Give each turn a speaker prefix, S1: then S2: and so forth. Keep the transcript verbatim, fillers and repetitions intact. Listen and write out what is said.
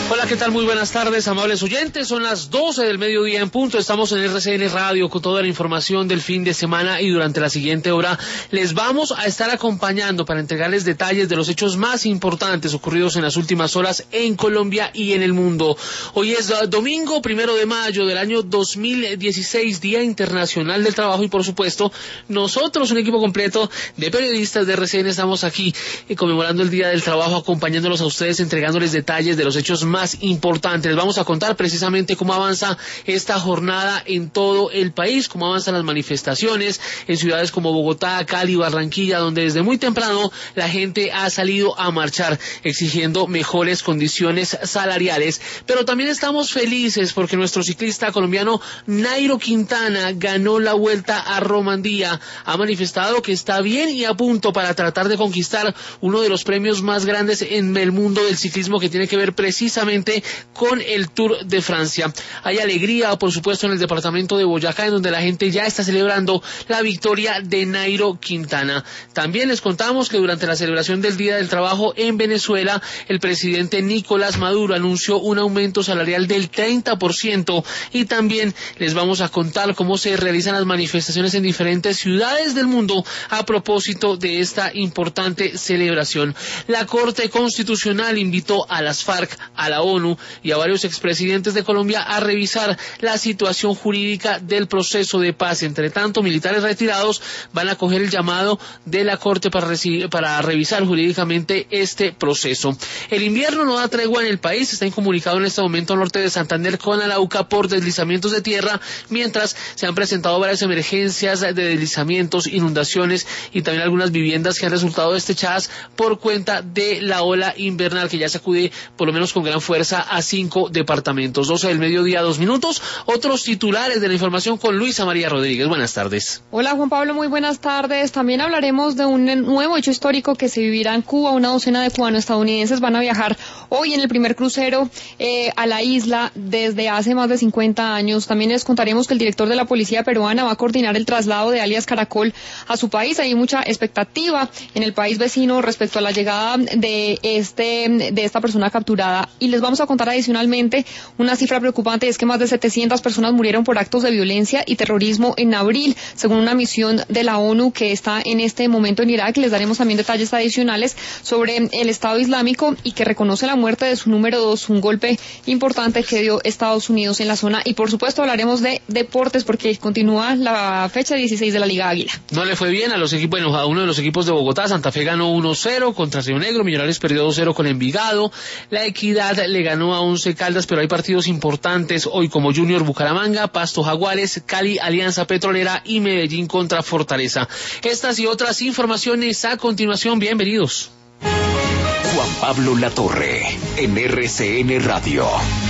S1: Hola, ¿qué tal? Muy buenas tardes, amables oyentes. Son las doce del mediodía en punto. Estamos en R C N Radio con toda la información del fin de semana y durante la siguiente hora les vamos a estar acompañando para entregarles detalles de los hechos más importantes ocurridos en las últimas horas en Colombia y en el mundo. Hoy es domingo, primero de mayo del año dos mil dieciséis, Día Internacional del Trabajo, y por supuesto nosotros, un equipo completo de periodistas de R C N, estamos aquí eh, conmemorando el Día del Trabajo, acompañándolos a ustedes, entregándoles detalles de los hechos más más importante. Les vamos a contar precisamente cómo avanza esta jornada en todo el país, cómo avanzan las manifestaciones en ciudades como Bogotá, Cali, Barranquilla, donde desde muy temprano la gente ha salido a marchar exigiendo mejores condiciones salariales. Pero también estamos felices porque nuestro ciclista colombiano Nairo Quintana ganó la Vuelta a Romandía. Ha manifestado que está bien y a punto para tratar de conquistar uno de los premios más grandes en el mundo del ciclismo, que tiene que ver precisamente con el Tour de Francia. Hay alegría, por supuesto, en el departamento de Boyacá, en donde la gente ya está celebrando la victoria de Nairo Quintana. También les contamos que durante la celebración del Día del Trabajo en Venezuela, el presidente Nicolás Maduro anunció un aumento salarial del treinta por ciento, y también les vamos a contar cómo se realizan las manifestaciones en diferentes ciudades del mundo a propósito de esta importante celebración. La Corte Constitucional invitó a las FARC, a la ONU y a varios expresidentes de Colombia a revisar la situación jurídica del proceso de paz. Entre tanto, militares retirados van a acoger el llamado de la Corte para, recibir, para revisar jurídicamente este proceso. El invierno no da tregua en el país. Está incomunicado en este momento al norte de Santander con Arauca por deslizamientos de tierra, mientras se han presentado varias emergencias de deslizamientos, inundaciones y también algunas viviendas que han resultado destechadas por cuenta de la ola invernal, que ya sacude por lo menos con gran fuerza a cinco departamentos. doce del mediodía, dos minutos. Otros titulares de la información con Luisa María Rodríguez. Buenas tardes.
S2: Hola, Juan Pablo, muy buenas tardes. También hablaremos de un nuevo hecho histórico que se vivirá en Cuba. Una docena de cubanos estadounidenses van a viajar hoy en el primer crucero eh, a la isla desde hace más de cincuenta años. También les contaremos que el director de la policía peruana va a coordinar el traslado de alias Caracol a su país. Hay mucha expectativa en el país vecino respecto a la llegada de este de esta persona capturada. Y les vamos a contar adicionalmente una cifra preocupante, y es que más de setecientas personas murieron por actos de violencia y terrorismo en abril, según una misión de la ONU que está en este momento en Irak. Les daremos también detalles adicionales sobre el Estado Islámico, y que reconoce la muerte de su número dos, un golpe importante que dio Estados Unidos en la zona. Y por supuesto hablaremos de deportes, porque continúa la fecha dieciséis de la Liga Águila.
S1: No le fue bien a los equipos, bueno, a uno de los equipos de Bogotá. Santa Fe ganó uno cero contra Río Negro, Millonarios perdió dos cero con Envigado, La Equidad le ganó a Once Caldas, pero hay partidos importantes hoy como Junior Bucaramanga, Pasto Jaguares, Cali Alianza Petrolera y Medellín contra Fortaleza. Estas y otras informaciones a continuación. Bienvenidos.
S3: Juan Pablo Latorre, en R C N Radio.